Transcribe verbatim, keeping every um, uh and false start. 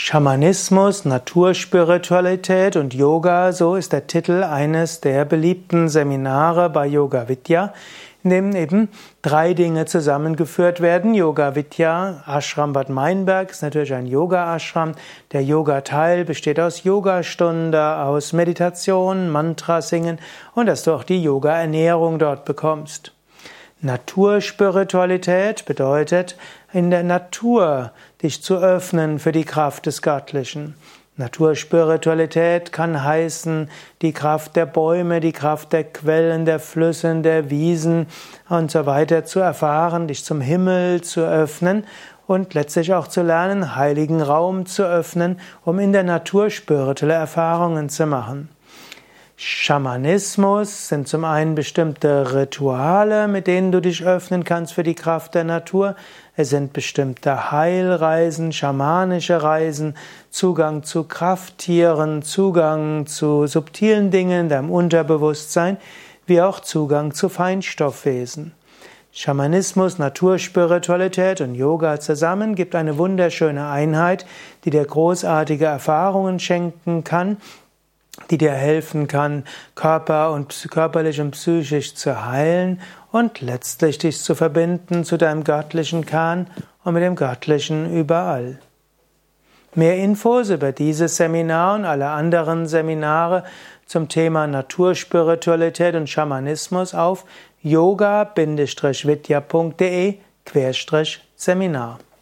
Schamanismus, Naturspiritualität und Yoga, so ist der Titel eines der beliebten Seminare bei Yoga Vidya, in dem eben drei Dinge zusammengeführt werden. Yoga Vidya, Ashram Bad Meinberg ist natürlich ein Yoga-Ashram. Der Yoga-Teil besteht aus Yogastunde, aus Meditation, Mantra singen und dass du auch die Yoga-Ernährung dort bekommst. Naturspiritualität bedeutet, in der Natur dich zu öffnen für die Kraft des Göttlichen. Naturspiritualität kann heißen, die Kraft der Bäume, die Kraft der Quellen, der Flüsse, der Wiesen und so weiter zu erfahren, dich zum Himmel zu öffnen und letztlich auch zu lernen, heiligen Raum zu öffnen, um in der Natur spirituelle Erfahrungen zu machen. Schamanismus sind zum einen bestimmte Rituale, mit denen du dich öffnen kannst für die Kraft der Natur. Es sind bestimmte Heilreisen, schamanische Reisen, Zugang zu Krafttieren, Zugang zu subtilen Dingen in deinem Unterbewusstsein, wie auch Zugang zu Feinstoffwesen. Schamanismus, Naturspiritualität und Yoga zusammen gibt eine wunderschöne Einheit, die dir großartige Erfahrungen schenken kann, die dir helfen kann, Körper und körperlich und psychisch zu heilen und letztlich dich zu verbinden zu deinem göttlichen Kern und mit dem Göttlichen überall. Mehr Infos über dieses Seminar und alle anderen Seminare zum Thema Naturspiritualität und Schamanismus auf yoga Bindestrich vidya punkt de Seminar